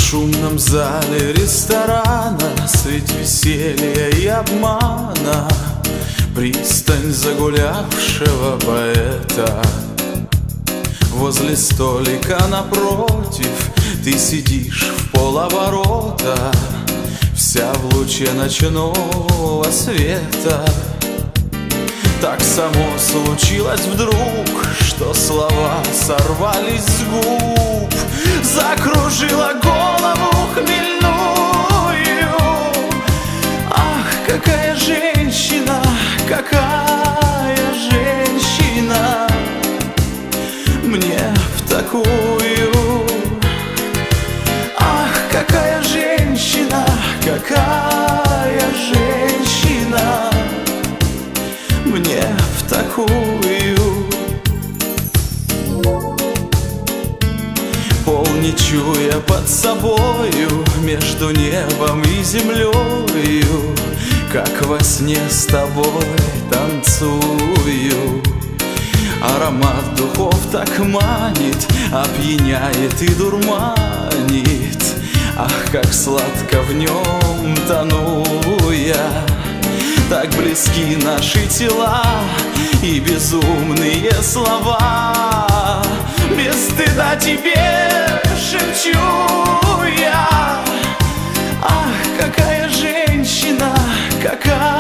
шумном зале ресторана средь веселья и обмана пристань загулявшего поэта. Возле столика напротив ты сидишь в полоборота, вся в луче ночного света. Так само случилось вдруг, что слова сорвались с губ, закружила голову хмельную. Ах, какая женщина, какая женщина мне в такую. Ах, какая женщина, какая женщина мне в такую. Пол не чуя под собою, между небом и землею, как во сне с тобой танцую. Аромат духов так манит, опьяняет и дурманит. Ах, как сладко в нем тону я. Так близки наши тела и безумные слова. Без стыда тебе шепчу я. Ах, какая женщина, какая